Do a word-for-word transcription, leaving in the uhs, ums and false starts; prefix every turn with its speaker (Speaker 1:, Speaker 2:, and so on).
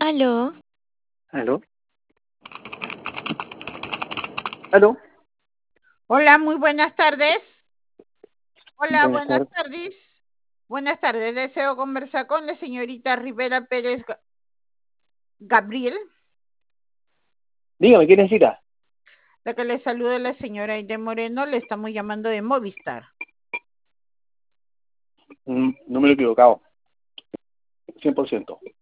Speaker 1: Aló,
Speaker 2: ¿Aló? ¿Aló?
Speaker 3: Hola, muy buenas tardes. Hola,
Speaker 2: Buenas
Speaker 3: buenas
Speaker 2: tardes.
Speaker 3: tardes. Buenas tardes. Deseo conversar con la señorita Rivera Pérez Ga- Gabriel,
Speaker 2: Dígame, ¿qué necesita?
Speaker 3: la que le saluda la señora Aide Moreno. Le estamos llamando de Movistar.
Speaker 2: Un número equivocado. cien por ciento.